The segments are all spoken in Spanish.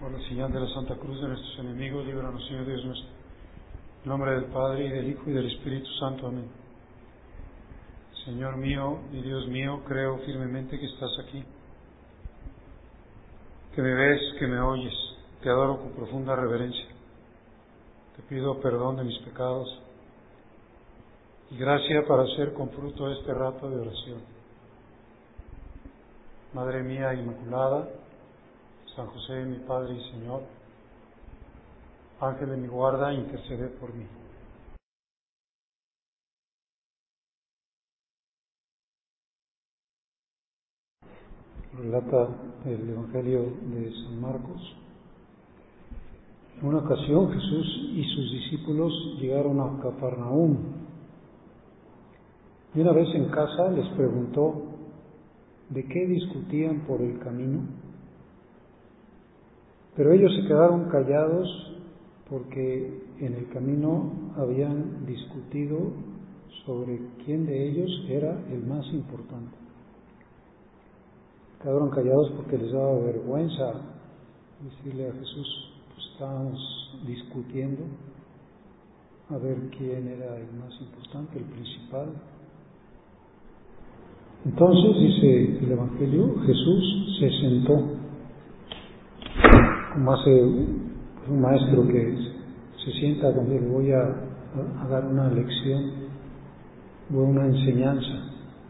Por la señal de la Santa Cruz de nuestros enemigos, líbranos, Señor Dios nuestro. En nombre del Padre, y del Hijo, y del Espíritu Santo. Amén. Señor mío y Dios mío, creo firmemente que estás aquí, que me ves, que me oyes. Te adoro con profunda reverencia. Te pido perdón de mis pecados y gracia para hacer con fruto este rato de oración. Madre mía Inmaculada, San José, mi Padre y Señor, Ángel de mi guarda, intercede por mí. Relata el Evangelio de San Marcos. En una ocasión Jesús y sus discípulos llegaron a Cafarnaúm. Y una vez en casa les preguntó de qué discutían por el camino. Pero ellos se quedaron callados porque en el camino habían discutido sobre quién de ellos era el más importante. Quedaron callados porque les daba vergüenza decirle a Jesús, pues estábamos discutiendo a ver quién era el más importante, el principal. Entonces, dice el Evangelio, Jesús se sentó, como hace un maestro que se sienta donde le voy a dar una lección o una enseñanza.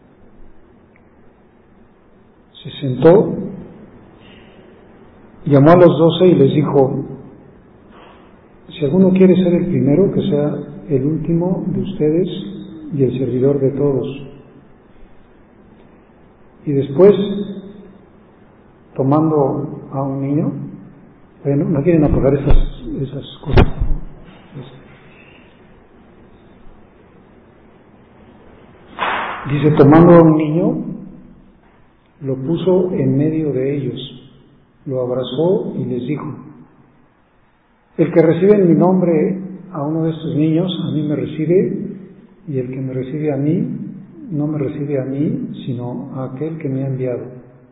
Se sentó, llamó a los 12 y les dijo, si alguno quiere ser el primero, que sea el último de ustedes y el servidor de todos. Y después, tomando a un niño, bueno, no quieren apagar esas cosas. Dice, tomando a un niño, lo puso en medio de ellos, lo abrazó y les dijo, el que recibe en mi nombre a uno de estos niños, a mí me recibe, y el que me recibe a mí, no me recibe a mí, sino a aquel que me ha enviado.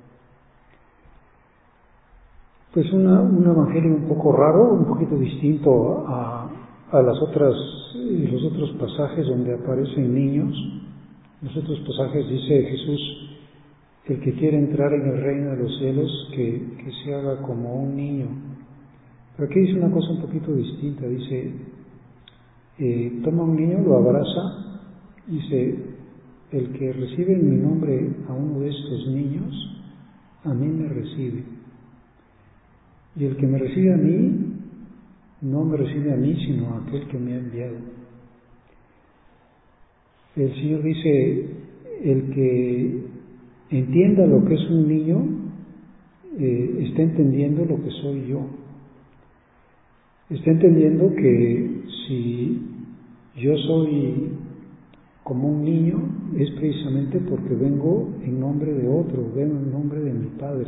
Pues un evangelio un poco raro, un poquito distinto a los otros pasajes donde aparecen niños. En los otros pasajes dice Jesús, el que quiere entrar en el reino de los cielos, que se haga como un niño. Pero aquí dice una cosa un poquito distinta, dice, toma un niño, lo abraza, dice, el que recibe en mi nombre a uno de estos niños, a mí me recibe. Y el que me recibe a mí, no me recibe a mí, sino a aquel que me ha enviado. El Señor dice, el que entienda lo que es un niño, está entendiendo lo que soy yo. Está entendiendo que si yo soy como un niño, es precisamente porque vengo en nombre de otro, vengo en nombre de mi Padre.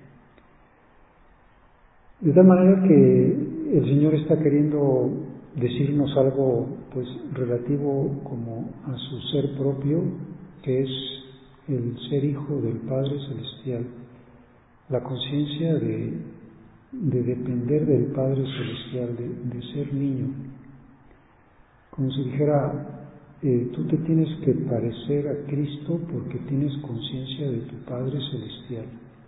De tal manera que el Señor está queriendo decirnos algo pues relativo como a su ser propio, que es el ser hijo del Padre Celestial, la conciencia de depender del Padre Celestial, de ser niño. Como si dijera, tú te tienes que parecer a Cristo porque tienes conciencia de tu Padre Celestial.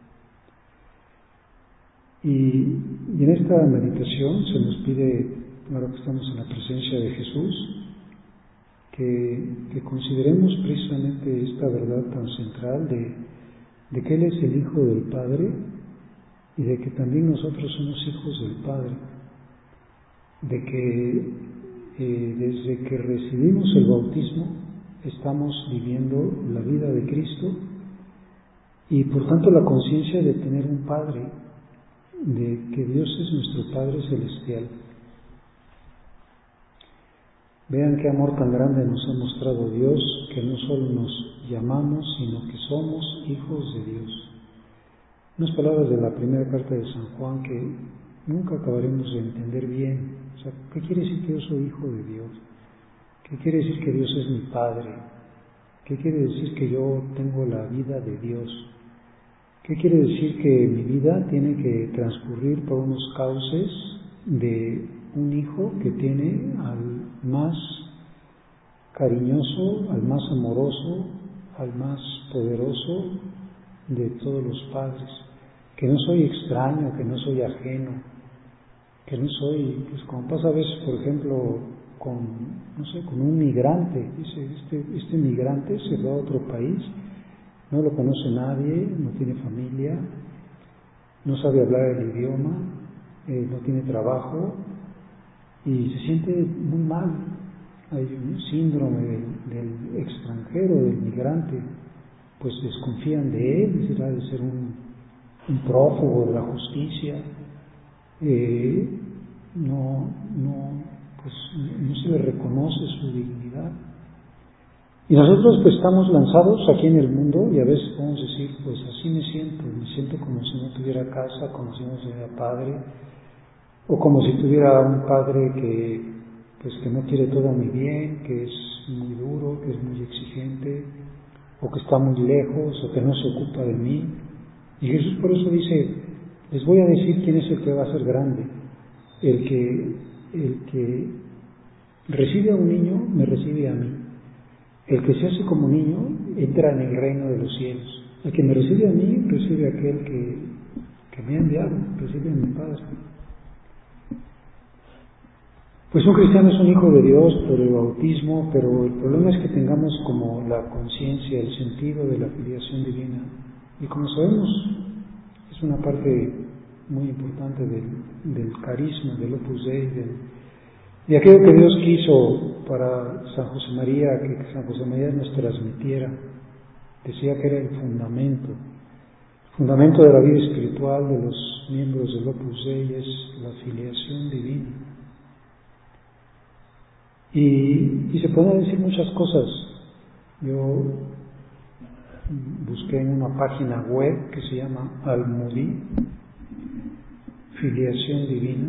Y en esta meditación se nos pide, ahora que estamos en la presencia de Jesús, que consideremos precisamente esta verdad tan central de que Él es el Hijo del Padre y de que también nosotros somos hijos del Padre, de que desde que recibimos el bautismo estamos viviendo la vida de Cristo y por tanto la conciencia de tener un Padre, de que Dios es nuestro Padre Celestial. Vean qué amor tan grande nos ha mostrado Dios, que no solo nos llamamos, sino que somos hijos de Dios. Unas palabras de la primera carta de San Juan que nunca acabaremos de entender bien. O sea, ¿qué quiere decir que yo soy hijo de Dios? ¿Qué quiere decir que Dios es mi Padre? ¿Qué quiere decir que yo tengo la vida de Dios? ¿Qué quiere decir? Que mi vida tiene que transcurrir por unos cauces de un hijo que tiene al más cariñoso, al más amoroso, al más poderoso de todos los padres, que no soy extraño, que no soy ajeno, que no soy, pues como pasa a veces, por ejemplo, con un migrante. Dice, este migrante se va a otro país, no lo conoce nadie, no tiene familia, no sabe hablar el idioma, no tiene trabajo y se siente muy mal. Hay un síndrome del extranjero, del migrante, pues desconfían de él, será de ser un prófugo de la justicia, pues no se le reconoce su dignidad. Y nosotros pues estamos lanzados aquí en el mundo y a veces podemos decir, pues así me siento como si no tuviera casa, como si no tuviera padre, o como si tuviera un padre que no quiere todo mi bien, que es muy duro, que es muy exigente, o que está muy lejos, o que no se ocupa de mí. Y Jesús por eso dice, les voy a decir quién es el que va a ser grande. El que recibe a un niño, me recibe a mí. El que se hace como niño, entra en el reino de los cielos. El que me recibe a mí, recibe a aquel que me ha enviado, recibe a mi Padre. Pues un cristiano es un hijo de Dios por el bautismo, pero el problema es que tengamos como la conciencia, el sentido de la filiación divina. Y como sabemos, es una parte muy importante del carisma, del Opus Dei, de aquello que Dios quiso para San José María, que San José María nos transmitiera. Decía que era el fundamento de la vida espiritual de los miembros del Opus Dei, es la filiación divina. Y se pueden decir muchas cosas. Yo busqué en una página web que se llama Almudí, Filiación Divina,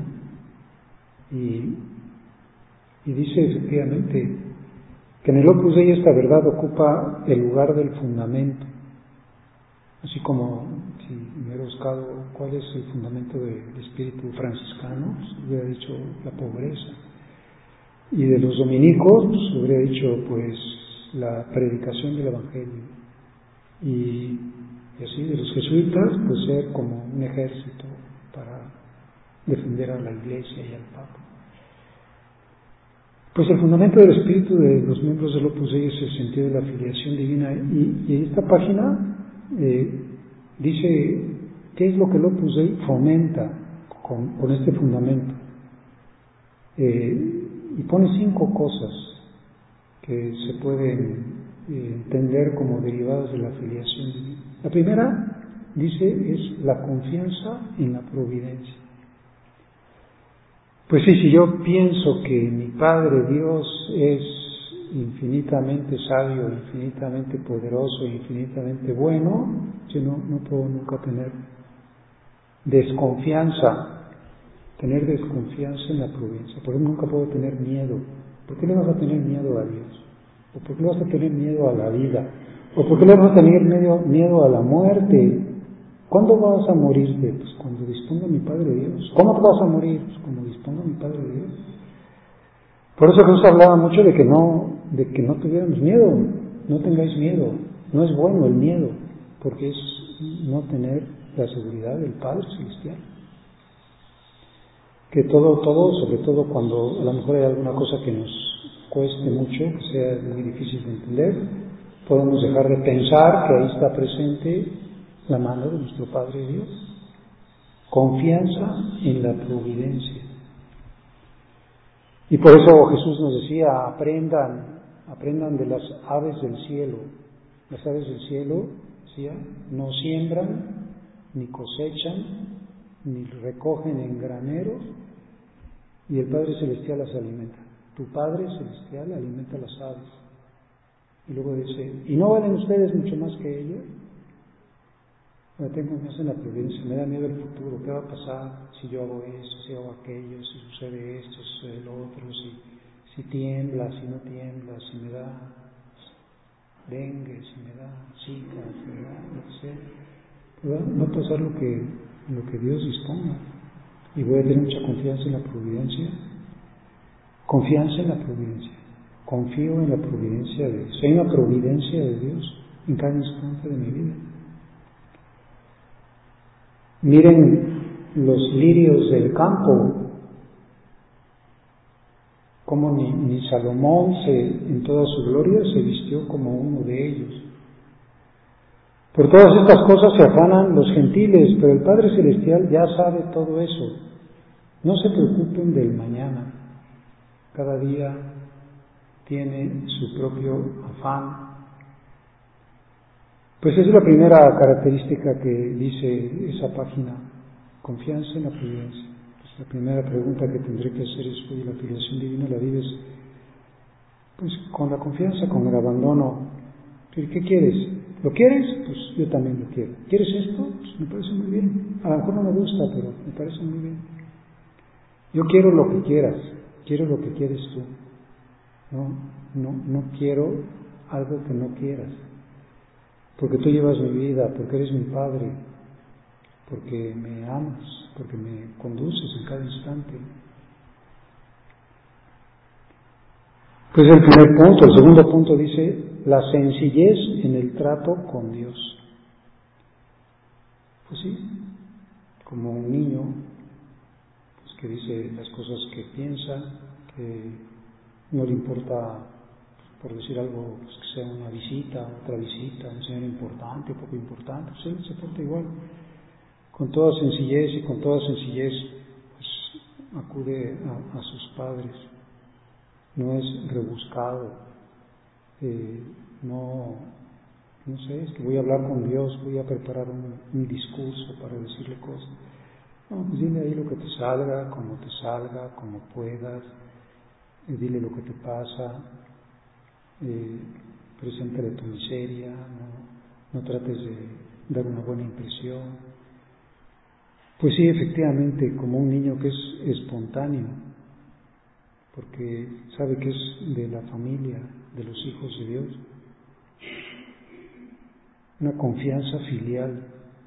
y dice efectivamente que en el Opus Dei esta verdad ocupa el lugar del fundamento. Así como si me hubiera buscado cuál es el fundamento del espíritu franciscano, pues hubiera dicho la pobreza. Y de los dominicos, pues hubiera dicho pues la predicación del Evangelio. Y así de los jesuitas, pues ser como un ejército para defender a la Iglesia y al Papa. Pues el fundamento del espíritu de los miembros del Opus Dei es el sentido de la filiación divina. Y esta página dice qué es lo que el Opus Dei fomenta con este fundamento. Y pone 5 cosas que se pueden entender como derivadas de la filiación divina. La primera, dice, es la confianza en la providencia. Pues sí, si yo pienso que mi Padre Dios es infinitamente sabio, infinitamente poderoso, infinitamente bueno, yo no puedo nunca tener desconfianza en la providencia. Por eso nunca puedo tener miedo. ¿Por qué le vas a tener miedo a Dios? ¿O por qué le vas a tener miedo a la vida? ¿O por qué le vas a tener miedo a la muerte? ¿Cuándo vas a morirte? Pues cuando disponga mi Padre Dios. ¿Cómo te vas a morir? Pues cuando disponga mi Padre Dios. Por eso Jesús hablaba mucho de que no tuviéramos miedo. No tengáis miedo. No es bueno el miedo, porque es no tener la seguridad del Padre Celestial. Que todo, sobre todo cuando a lo mejor hay alguna cosa que nos cueste mucho, que sea muy difícil de entender, podemos dejar de pensar que ahí está presente la mano de nuestro Padre Dios. Confianza en la providencia. Y por eso Jesús nos decía, aprendan de las aves del cielo. Las aves del cielo, decía, no siembran, ni cosechan, ni recogen en graneros, y el Padre Celestial las alimenta. Tu Padre Celestial alimenta las aves. Y luego dice, ¿y no valen ustedes mucho más que ellas? Me tengo más en la providencia, me da miedo el futuro. ¿Qué va a pasar si yo hago esto, si hago aquello, si sucede esto, si sucede lo otro, si tiembla, si no tiembla, si me da dengue, si me da zika, si me da, no sé? Va a pasar lo que Dios disponga. Y voy a tener mucha confianza en la providencia. Confianza en la providencia. Confío en la providencia de Dios. Hay una providencia de Dios en cada instante de mi vida. Miren los lirios del campo, como ni Salomón en toda su gloria se vistió como uno de ellos. Por todas estas cosas se afanan los gentiles, pero el Padre Celestial ya sabe todo eso. No se preocupen del mañana. Cada día tiene su propio afán. Pues esa es la primera característica que dice esa página, confianza en la providencia. Pues la primera pregunta que tendré que hacer es, oye, la filiación divina la vives pues con la confianza, con el abandono. ¿Qué quieres? ¿Lo quieres? Pues yo también lo quiero. ¿Quieres esto? Pues me parece muy bien. A lo mejor no me gusta, pero me parece muy bien. Yo quiero lo que quieras, quiero lo que quieres tú. No quiero algo que no quieras. Porque tú llevas mi vida, porque eres mi Padre, porque me amas, porque me conduces en cada instante. Pues el primer punto. El segundo punto dice la sencillez en el trato con Dios. Pues sí, como un niño pues que dice las cosas que piensa, que no le importa, por decir algo, pues que sea una visita, otra visita, un señor importante, poco importante, pues él se porta igual. Con toda sencillez y con toda sencillez pues acude a sus padres. No es rebuscado, no sé, es que voy a hablar con Dios, voy a preparar un discurso para decirle cosas. No, pues dile ahí lo que te salga, como puedas, dile lo que te pasa, preséntale tu miseria, no trates de dar una buena impresión. Pues sí, efectivamente, como un niño que es espontáneo, porque sabe que es de la familia, de los hijos de Dios. Una confianza filial.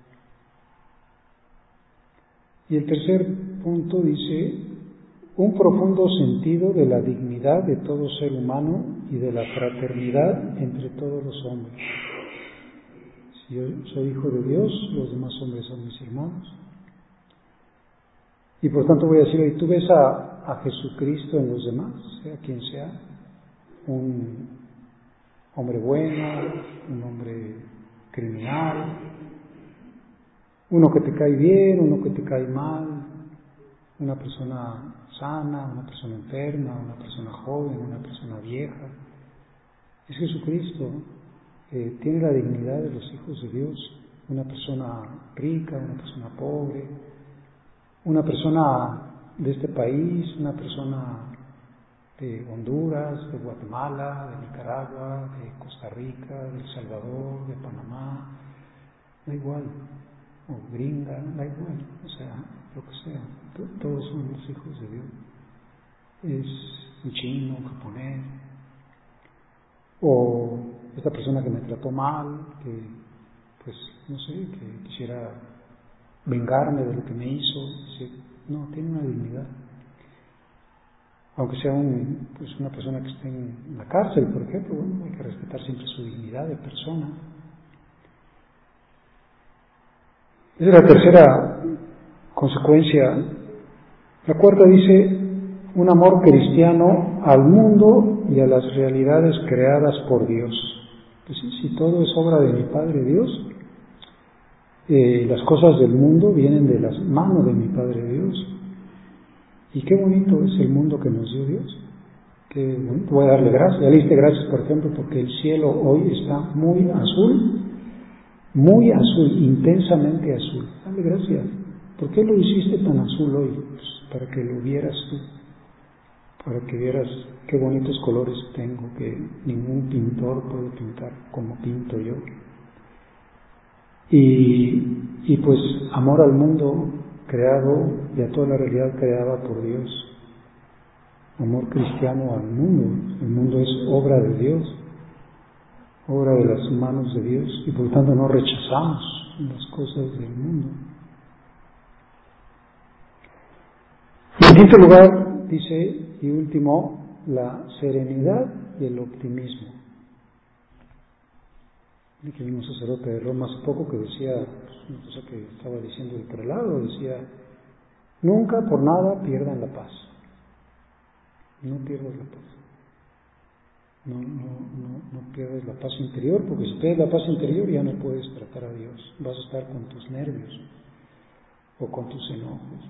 Y el tercer punto dice, un profundo sentido de la dignidad de todo ser humano y de la fraternidad entre todos los hombres. Si yo soy hijo de Dios, los demás hombres son mis hermanos. Y por tanto voy a decir, hoy tú ves a Jesucristo en los demás, sea quien sea, un hombre bueno, un hombre criminal, uno que te cae bien, uno que te cae mal, una persona sana, una persona enferma, una persona joven, una persona vieja. Es Jesucristo, tiene la dignidad de los hijos de Dios, una persona rica, una persona pobre, una persona de este país, una persona de Honduras, de Guatemala, de Nicaragua, de Costa Rica, de El Salvador, de Panamá, da igual, o gringa, da igual, o sea, lo que sea, todos son los hijos de Dios. Es un chino, un japonés, o esta persona que me trató mal, que pues no sé, que quisiera vengarme de lo que me hizo, no, tiene una dignidad. Aunque sea una persona que esté en la cárcel, por ejemplo, bueno, hay que respetar siempre su dignidad de persona. Esa es la tercera consecuencia. La cuarta dice, un amor cristiano al mundo y a las realidades creadas por Dios. Pues sí, si todo es obra de mi Padre Dios, las cosas del mundo vienen de las manos de mi Padre Dios. Y qué bonito es el mundo que nos dio Dios. Que bonito. Voy a darle gracias. Ya le diste gracias, por ejemplo, porque el cielo hoy está muy azul, intensamente azul. Dale gracias. ¿Por qué lo hiciste tan azul hoy? Pues para que lo vieras tú, para que vieras qué bonitos colores tengo, que ningún pintor puede pintar como pinto yo. Y pues amor al mundo creado y a toda la realidad creada por Dios. Amor cristiano al mundo. El mundo es obra de Dios, obra de las manos de Dios, y por lo tanto no rechazamos en las cosas del mundo. Y en quinto lugar, dice, y último, la serenidad y el optimismo. Y que vimos un sacerdote de Roma hace poco que decía, pues, una cosa que estaba diciendo el prelado, decía, nunca por nada pierdan la paz. No pierdas la paz. No pierdas la paz interior, porque si pierdes la paz interior ya no puedes tratar a Dios. Vas a estar con tus nervios o con tus enojos.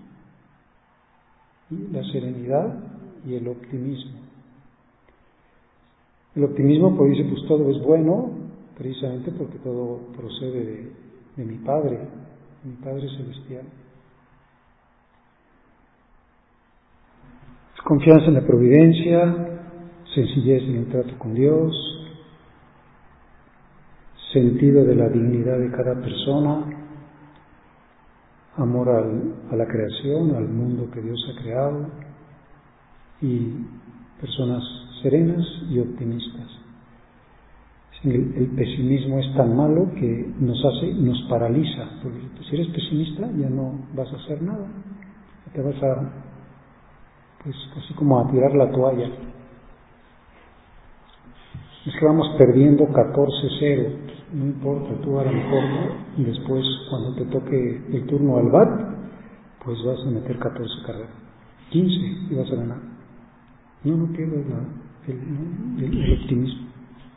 Y la serenidad y el optimismo. El optimismo pues dice, pues todo es bueno, precisamente porque todo procede de mi Padre Celestial. Confianza en la providencia, sencillez en el trato con Dios, sentido de la dignidad de cada persona, amor a la creación, al mundo que Dios ha creado, y personas serenas y optimistas. El pesimismo es tan malo que nos paraliza, porque si eres pesimista ya no vas a hacer nada, te vas a, pues así como a tirar la toalla. Es que vamos perdiendo 14-0, no importa, tú a lo mejor, y después cuando te toque el turno al bat, pues vas a meter 14 carreras, 15 y vas a ganar. No pierdas el optimismo.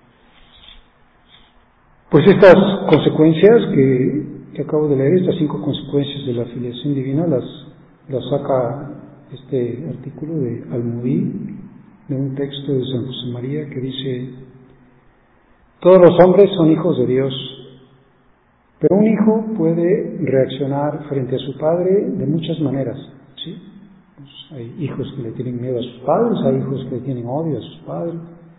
Pues estas consecuencias que acabo de leer, estas 5 consecuencias de la filiación divina, las saca este artículo de Almudí, de un texto de San José María que dice: todos los hombres son hijos de Dios, pero un hijo puede reaccionar frente a su padre de muchas maneras, ¿sí? Pues hay hijos que le tienen miedo a sus padres, hay hijos que le tienen odio a sus padres,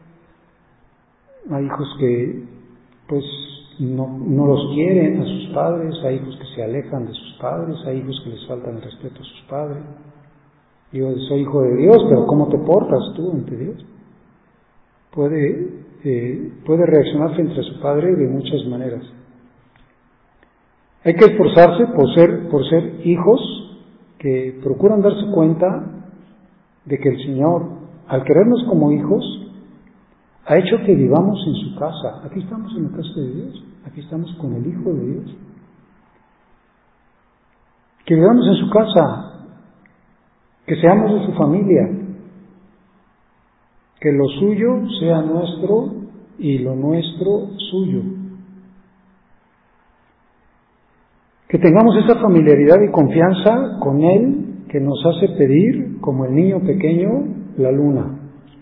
hay hijos que pues no los quieren a sus padres, hay hijos que se alejan de sus padres, hay hijos que les faltan el respeto a sus padres. Yo soy hijo de Dios, pero ¿cómo te portas tú ante Dios? Puede reaccionar frente a su padre de muchas maneras. Hay que esforzarse por ser hijos que procuran darse cuenta de que el Señor, al querernos como hijos, ha hecho que vivamos en su casa. Aquí estamos en la casa de Dios, aquí estamos con el Hijo de Dios. Que vivamos en su casa, que seamos de su familia, que lo suyo sea nuestro y lo nuestro suyo. Que tengamos esa familiaridad y confianza con Él que nos hace pedir, como el niño pequeño, la luna.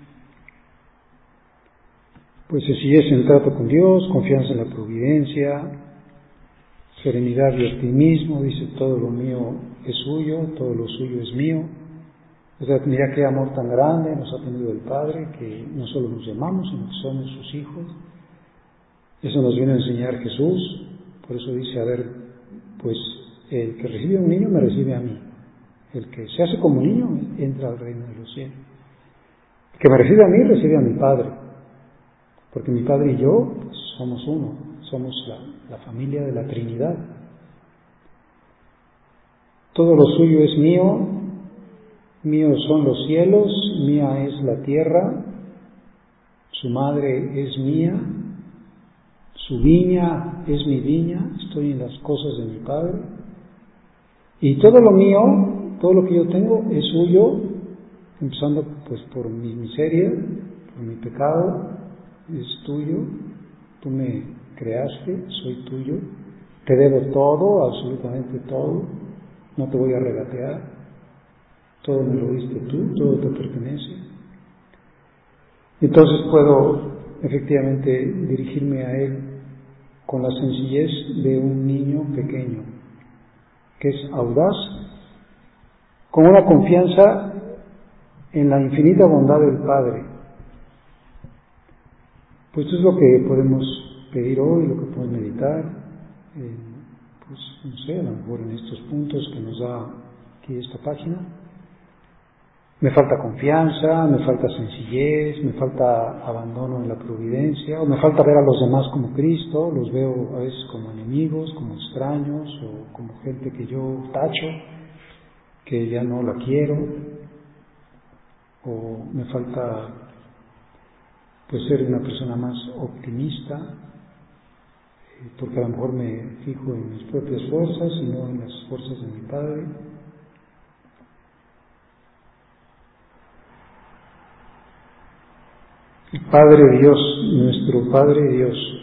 Pues sencillez en trato con Dios, confianza en la providencia, serenidad y optimismo, dice todo lo mío es suyo, todo lo suyo es mío. O sea, mira qué amor tan grande nos ha tenido el Padre, que no solo nos llamamos, sino que somos sus hijos. Eso nos viene a enseñar Jesús, por eso dice, a ver, pues el que recibe a un niño me recibe a mí, el que se hace como niño entra al reino de los cielos. El que me recibe a mí recibe a mi Padre, porque mi Padre y yo pues, somos uno, somos la familia de la Trinidad. Todo lo suyo es mío, míos son los cielos, mía es la tierra, su madre es mía, su viña es mi viña, estoy en las cosas de mi Padre, y todo lo mío, todo lo que yo tengo es suyo, empezando pues por mi miseria, por mi pecado, es tuyo, tú me creaste, soy tuyo, te debo todo, absolutamente todo, no te voy a regatear, todo me lo diste tú, todo te pertenece. Entonces puedo efectivamente dirigirme a Él con la sencillez de un niño pequeño, que es audaz, con una confianza en la infinita bondad del Padre. Pues esto es lo que podemos pedir hoy, lo que podemos meditar, pues no sé, a lo mejor en estos puntos que nos da aquí esta página. Me falta confianza, me falta sencillez, me falta abandono en la providencia, o me falta ver a los demás como Cristo, los veo a veces como enemigos, como extraños, o como gente que yo tacho, que ya no la quiero, o me falta pues ser una persona más optimista, porque a lo mejor me fijo en mis propias fuerzas y no en las fuerzas de mi Padre. El Padre Dios, nuestro Padre Dios,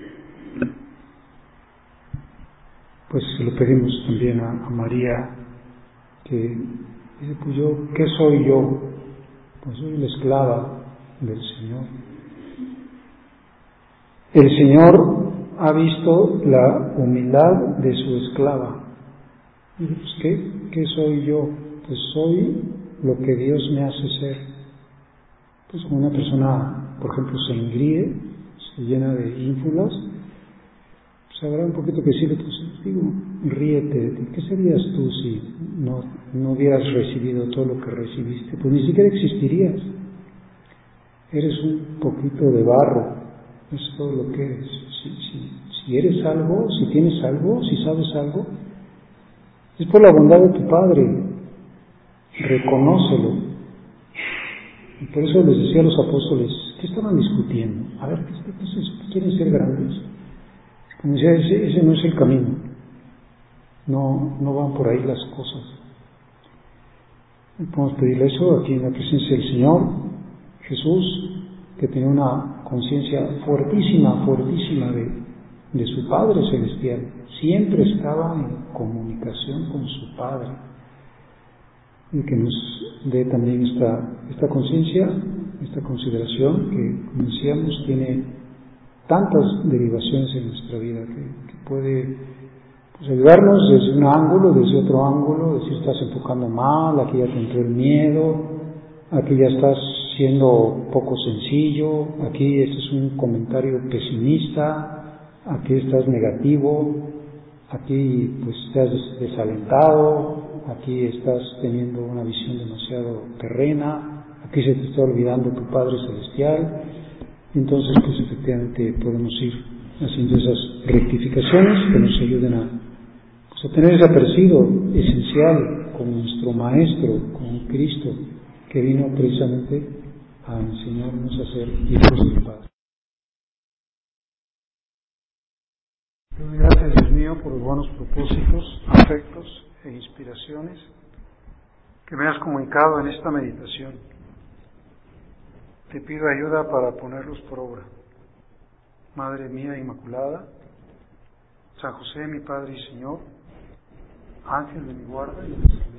pues se lo pedimos también a María, que dice, pues yo, ¿qué soy yo? Pues soy la esclava del Señor. El Señor ha visto la humildad de su esclava. Y dice, pues ¿qué soy yo? Pues soy lo que Dios me hace ser. Pues como una persona, por ejemplo, se engríe, se llena de ínfulas, pues habrá un poquito que decirle, pues digo, ríete de ti. ¿Qué serías tú si no hubieras recibido todo lo que recibiste? Pues ni siquiera existirías. Eres un poquito de barro, es todo lo que eres. Si eres algo, si tienes algo, si sabes algo, es por la bondad de tu Padre. Reconócelo. Y por eso les decía a los apóstoles, ¿qué estaban discutiendo? A ver, ¿qué es eso? ¿Quieren ser grandes? Como decía, ese no es el camino. No van por ahí las cosas. Podemos pedirle eso aquí en la presencia del Señor. Jesús, que tenía una conciencia fuertísima de su Padre Celestial. Siempre estaba en comunicación con su Padre. Y que nos dé también esta conciencia, esta consideración que, como decíamos, tiene tantas derivaciones en nuestra vida que puede pues, ayudarnos desde un ángulo, desde otro ángulo, decir estás enfocando mal, aquí ya te entró el miedo, aquí ya estás siendo poco sencillo, aquí este es un comentario pesimista, aquí estás negativo, aquí pues estás desalentado, aquí estás teniendo una visión demasiado terrena, aquí se te está olvidando tu Padre Celestial. Entonces pues efectivamente podemos ir haciendo esas rectificaciones que nos ayuden a tener ese apercibo esencial con nuestro Maestro, con Cristo, que vino precisamente a enseñarnos a ser hijos del Padre. Gracias, Dios mío, por los buenos propósitos, afectos e inspiraciones que me has comunicado en esta meditación. Te pido ayuda para ponerlos por obra. Madre mía Inmaculada, San José, mi Padre y Señor, Ángel de mi guarda y